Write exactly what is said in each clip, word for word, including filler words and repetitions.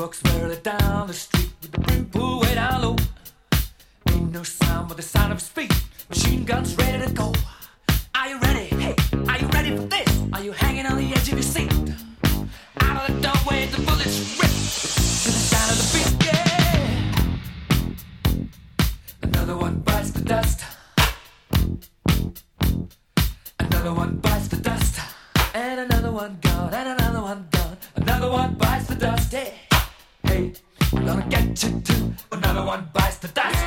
Folks barely down the street with the brim pulled way down low. Ain't no sound but the sound of his feet. Machine guns ready to go. Are you ready? Hey, are you ready for this? Are you hanging on the edge of your seat? Out of the doorway, the bullets rip to the sound of the beat. Yeah. Another one bites the dust. Another one bites the dust. And another one gone. And another one gone. Another one bites the dust. Yeah. Hey, I'm gonna get you too. Another one bites the dust.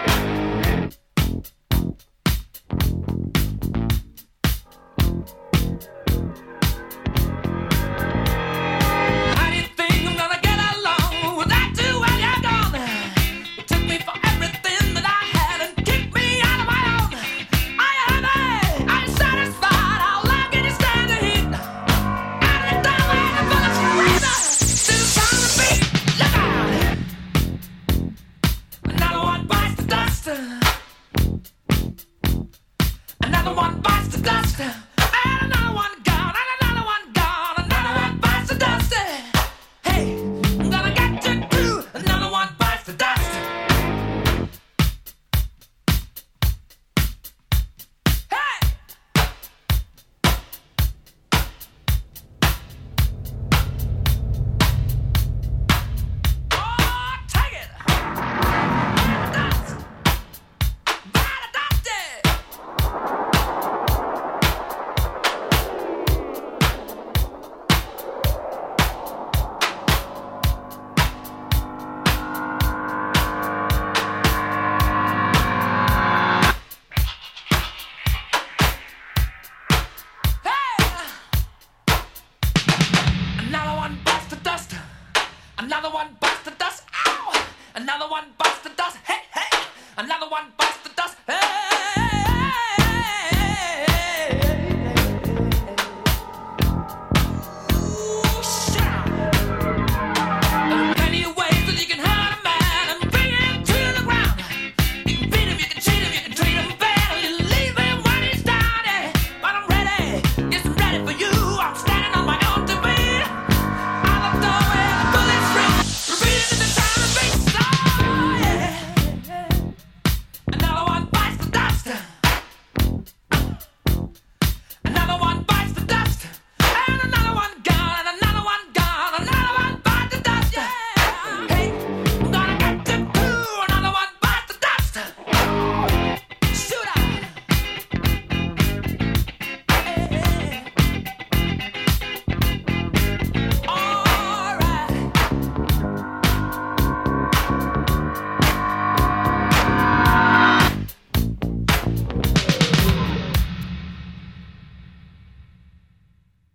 How do you think I'm gonna get along without you when you're gone? You took me for everything that I had and kicked me out of my own. Are you happy? Are you satisfied? How long can you stand the heat? Out of the doorway, the bullets rip to the sound of the beat. Look out! Another one bites the dust. Another one bites the dust. And another one gone. And another one gone. Another one bites the dust. Hey, I'm gonna get you too. Another one bites the dust. Hey! Oh, take it! Dust! Bite the dust! Hey! Another one bites the dust. Another one bites the dust. Ow! Another one bites the dust. Hey, hey! Another one bites the dust. Hey!